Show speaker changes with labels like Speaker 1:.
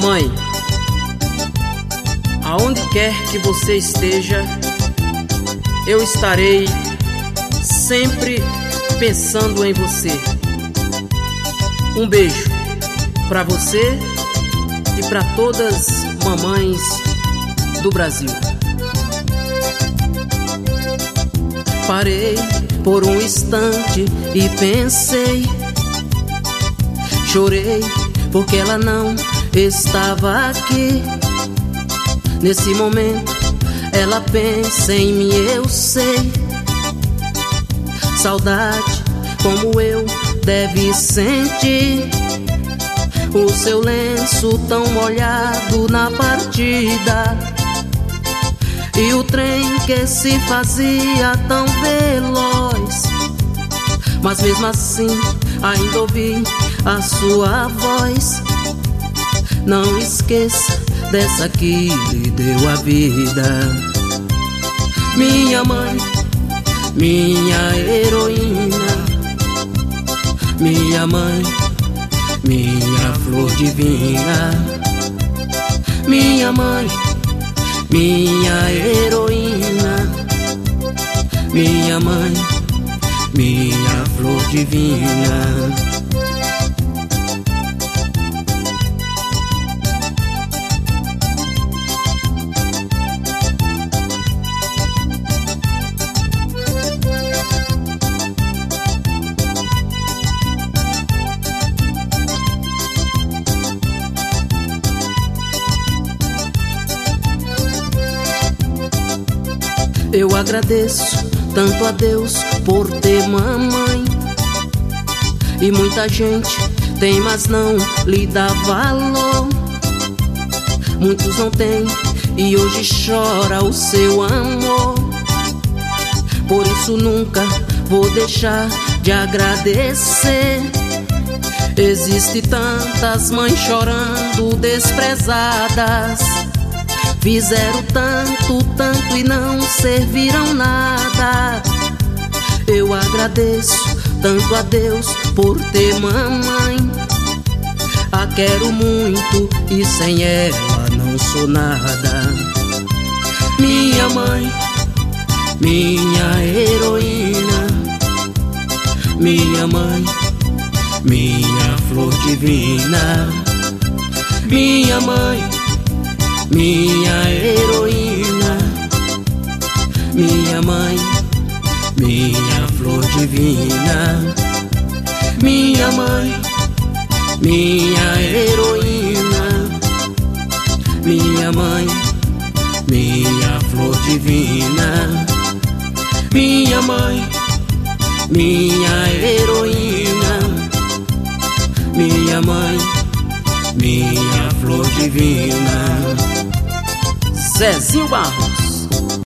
Speaker 1: Mãe, aonde quer que você esteja, eu estarei sempre pensando em você. Um beijo para você e para todas as mamães do Brasil. Parei por um instante e pensei, chorei porque ela não estava aqui. Nesse momento ela pensa em mim, eu sei. Saudade como eu deve sentir, o seu lenço tão molhado na partida, e o trem que se fazia tão veloz. Mas mesmo assim ainda ouvi a sua voz. Não esqueça dessa que lhe deu a vida. Minha mãe, minha heroína, minha mãe, minha flor divina. Minha mãe, minha heroína, minha mãe, minha flor divina. Eu agradeço tanto a Deus por ter mamãe. E muita gente tem, mas não lhe dá valor. Muitos não têm e hoje chora o seu amor. Por isso nunca vou deixar de agradecer. Existe tantas mães chorando desprezadas, fizeram tanto, tanto e não serviram nada. Eu agradeço tanto a Deus por ter mamãe. A quero muito e sem ela não sou nada. Minha mãe, minha heroína, minha mãe, minha flor divina. Minha mãe, minha heroína, minha mãe, minha flor divina. Minha mãe, minha heroína, minha mãe, minha flor divina. Minha mãe, minha heroína, minha mãe, minha flor divina. Zezinho Barros.